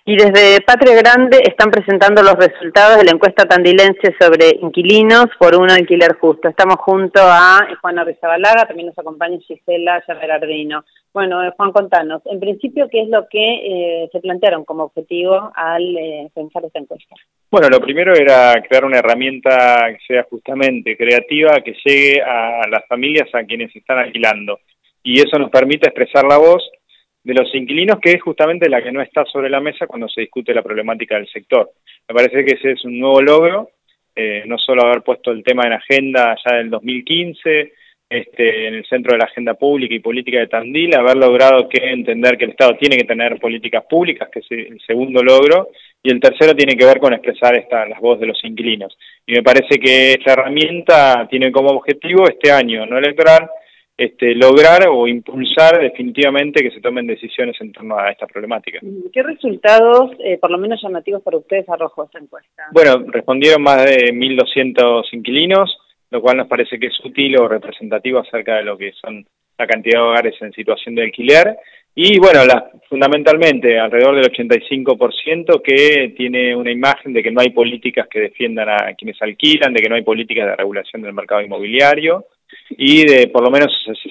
Y desde Patria Grande están presentando los resultados de la encuesta tandilense sobre inquilinos por un alquiler justo. Estamos junto a Juan Arrizabalaga, también nos acompaña Gisela Gerardino. Bueno, Juan, contanos, en principio, ¿qué es lo que se plantearon como objetivo al pensar esta encuesta? Bueno, lo primero era crear una herramienta que sea justamente creativa, que llegue a las familias a quienes están alquilando. Y eso nos permite expresar la voz de los inquilinos, que es justamente la que no está sobre la mesa cuando se discute la problemática del sector. Me parece que ese es un nuevo logro, no solo haber puesto el tema en agenda ya del 2015, en el centro de la agenda pública y política de Tandil, haber logrado entender que el Estado tiene que tener políticas públicas, que es el segundo logro, y el tercero tiene que ver con expresar las voces de los inquilinos. Y me parece que esta herramienta tiene como objetivo este año no electoral, lograr o impulsar definitivamente que se tomen decisiones en torno a esta problemática. ¿Qué resultados, por lo menos llamativos para ustedes, arrojó esta encuesta? Bueno, respondieron más de 1.200 inquilinos, lo cual nos parece que es útil o representativo acerca de lo que son la cantidad de hogares en situación de alquiler. Y bueno, fundamentalmente alrededor del 85% que tiene una imagen de que no hay políticas que defiendan a quienes alquilan, de que no hay políticas de regulación del mercado inmobiliario, y de por lo menos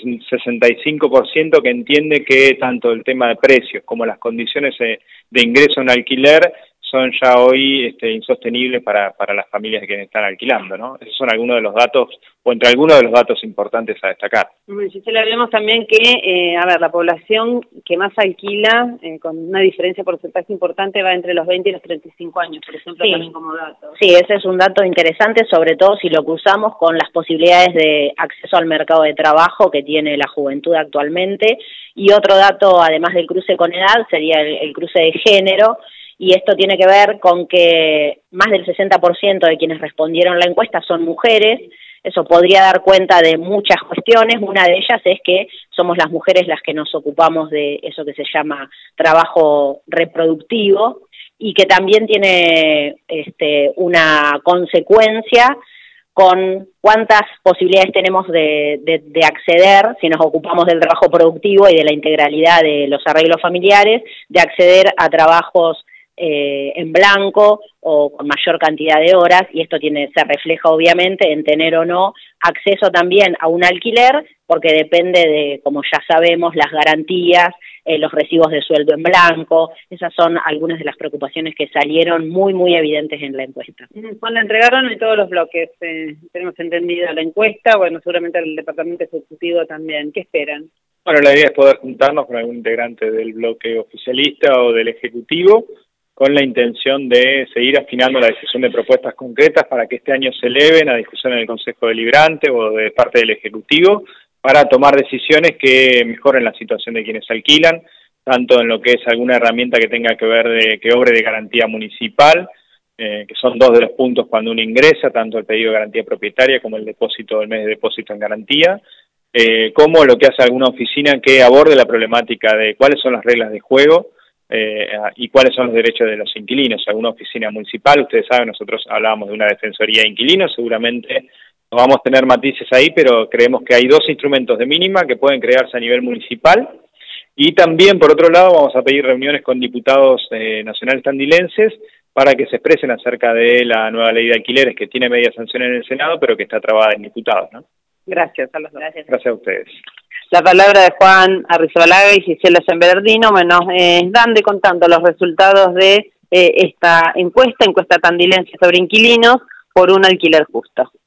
65% que entiende que tanto el tema de precios como las condiciones de ingreso en alquiler son ya hoy insostenibles para las familias de quienes están alquilando, ¿no? Esos son algunos de los datos, o entre algunos de los datos importantes a destacar. Gisela, vemos también que, la población que más alquila, con una diferencia porcentaje importante, va entre los 20 y los 35 años, por ejemplo, también como dato. Sí, ese es un dato interesante, sobre todo si lo cruzamos con las posibilidades de acceso al mercado de trabajo que tiene la juventud actualmente. Y otro dato, además del cruce con edad, sería el cruce de género. Y esto tiene que ver con que más del 60% de quienes respondieron la encuesta son mujeres. Eso podría dar cuenta de muchas cuestiones. Una de ellas es que somos las mujeres las que nos ocupamos de eso que se llama trabajo reproductivo y que también tiene una consecuencia con cuántas posibilidades tenemos de acceder, si nos ocupamos del trabajo productivo y de la integralidad de los arreglos familiares, de acceder a trabajos en blanco o con mayor cantidad de horas, y esto se refleja obviamente en tener o no acceso también a un alquiler, porque depende de, como ya sabemos, las garantías, los recibos de sueldo en blanco. Esas son algunas de las preocupaciones que salieron muy evidentes en la encuesta. Juan, la entregaron en todos los bloques, tenemos entendido la encuesta, bueno, seguramente el Departamento Ejecutivo también. ¿Qué esperan? Bueno, la idea es poder juntarnos con algún integrante del bloque oficialista o del Ejecutivo, con la intención de seguir afinando la decisión de propuestas concretas para que este año se eleven a discusión en el Consejo Deliberante o de parte del Ejecutivo, para tomar decisiones que mejoren la situación de quienes alquilan, tanto en lo que es alguna herramienta que tenga que ver que obre de garantía municipal, que son dos de los puntos cuando uno ingresa, tanto el pedido de garantía propietaria como el mes de depósito en garantía, como lo que hace alguna oficina que aborde la problemática de cuáles son las reglas de juego y cuáles son los derechos de los inquilinos. Alguna oficina municipal, ustedes saben, nosotros hablábamos de una defensoría de inquilinos, seguramente no vamos a tener matices ahí, pero creemos que hay dos instrumentos de mínima que pueden crearse a nivel municipal, y también, por otro lado, vamos a pedir reuniones con diputados nacionales tandilenses para que se expresen acerca de la nueva ley de alquileres que tiene media sanción en el Senado, pero que está trabada en diputados, ¿no? Gracias a los dos. Gracias a ustedes. La palabra de Juan Arrizabalaga y Gisela Gerardino, dan contando los resultados de esta encuesta tandilense sobre inquilinos por un alquiler justo.